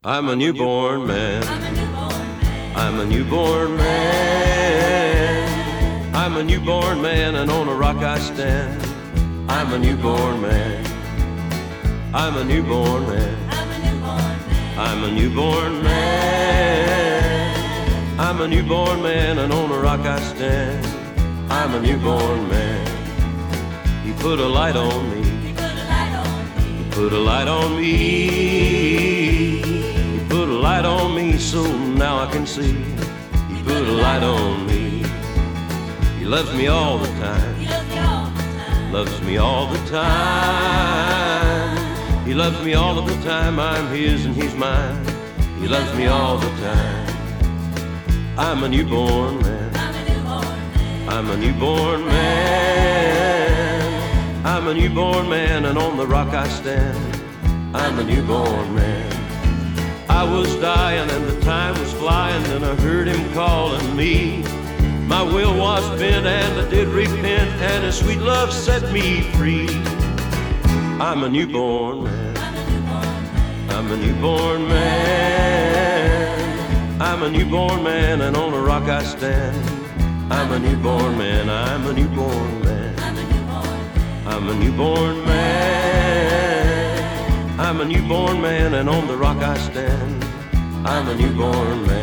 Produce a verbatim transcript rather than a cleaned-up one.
I'm a newborn man. I'm a newborn man. I'm a newborn man, and on a rock I stand. I'm a newborn man. I'm a newborn man. I'm a newborn man. I'm a newborn man, and on a rock I stand. I'm a newborn man. He put a light on me. He put a light on me. He put a light on me so now I can see. He put a light on me. He loves me all the time. Loves me all the time. He loves me all of the time. I'm his and he's mine. He loves me all the time. I'm a newborn man. I'm a newborn man. I'm a newborn man, and on the rock I stand. I'm a newborn man. I was dying and the time was flying, and I heard him calling me. My will was bent and I did repent, and his sweet love set me free. I'm a newborn man. I'm a newborn man. I'm a newborn man, and on a rock I stand. I'm a newborn man. I'm a newborn man. I'm a newborn man. I'm a newborn man, and on the rock I stand. I'm a newborn man.